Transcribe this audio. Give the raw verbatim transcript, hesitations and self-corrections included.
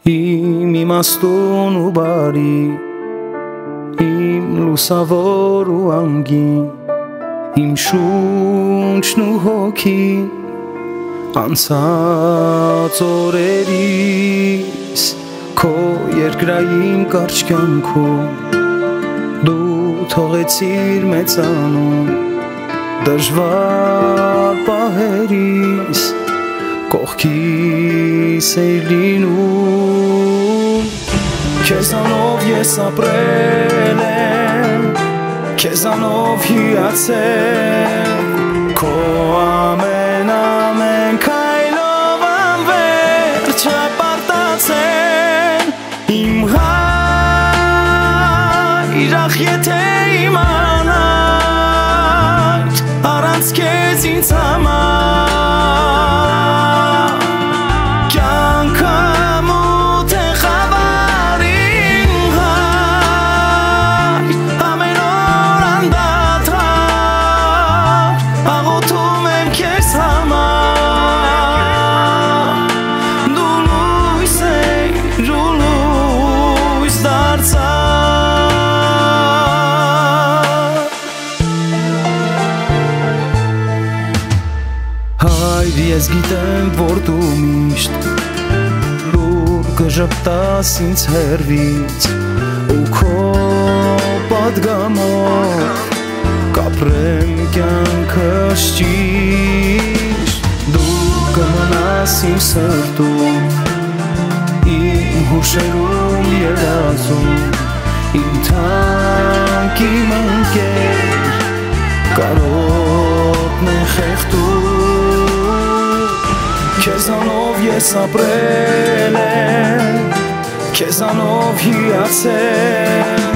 Իմ իմաստուն ու բարի, իմ լուսավոր ու անգին, իմ շունչն ու հոգին, անցած օրերիս քո երկրային կարճ կյանքում դու թողեցիր մեծանում դժվար պահերիս կողքիս էիր լինում քեզանով ես ապրել եմ քեզանով հիացել քո ամեն ամեն քայլով անվերջ ապարտացել իմ հայր ախ եթե իմանար առանց քեզ ինձ համար Ես գիտեմ, որ դու միշտ լուր կժպտաս ինձ հեռվից ու քո պատգամով կապրեմ կյանքս ճիշտ դու կմնաս իմ սրտում իմ հուշերում երազում իմ թանկ իմ ընկեր կարոտն է խեղդում Քեզանով ես ապրել եմ, քեզանով հիացել